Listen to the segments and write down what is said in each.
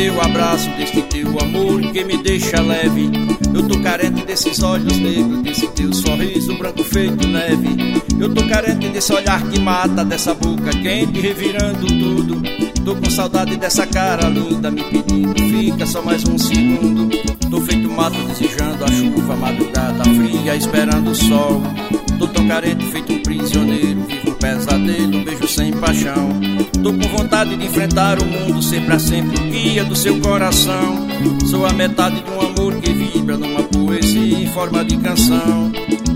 teu abraço, deste teu amor que me deixa leve. Eu tô carente desses olhos negros, desse teu sorriso branco feito neve. Eu tô carente desse olhar que mata, dessa boca quente revirando tudo. Tô com saudade dessa cara linda me pedindo, fica só mais um segundo. Tô feito mato desejando a chuva, madrugada fria esperando o sol. Tô tão carente feito um prisioneiro, vivo um pesadelo, um beijo sem paixão. Tô com vontade de enfrentar o mundo, ser pra sempre o guia do seu coração. Sou a metade de um amor que vibra numa poesia em forma de canção.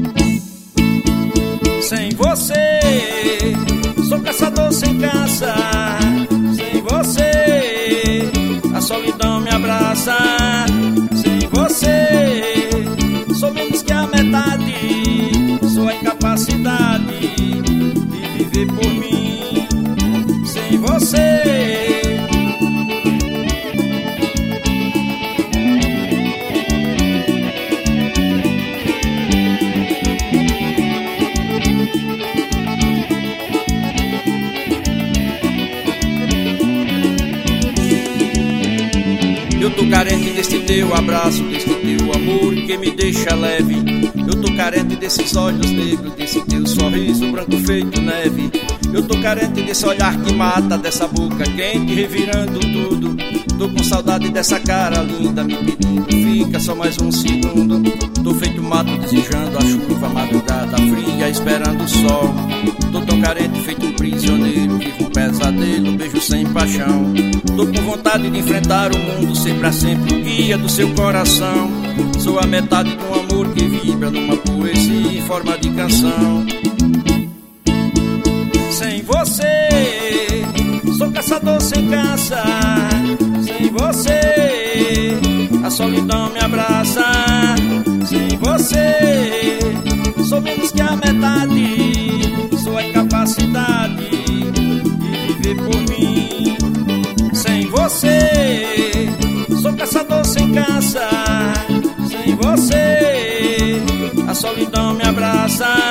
Sem você, sou caçador sem caça. Sem você, a solidão me abraça. Sem você, sou menos que a metade. Sou a incapacidade de viver por mim. Sem você, eu tô carente deste teu abraço, deste teu amor que me deixa leve. Eu tô carente desses olhos negros, desse teu sorriso branco feito neve. Eu tô carente desse olhar que mata, dessa boca quente revirando tudo. Tô com saudade dessa cara linda me pedindo, fica só mais um segundo. Tô feito mato desejando a chuva, madrugada fria esperando o sol. Tô tão carente feito um prisioneiro, vivo um pesadelo, um beijo sem paixão. Tô com vontade de enfrentar o mundo, ser pra sempre o guia do seu coração. Sou a metade de um amor que vibra numa poesia em forma de canção. Sem você, sou caçador sem caça. Sem você, a solidão me abraça. Sem você, sou menos que a metade. Sou a incapacidade de viver por mim. Sem você, sou caçador sem caça. Sem você, a solidão me abraça.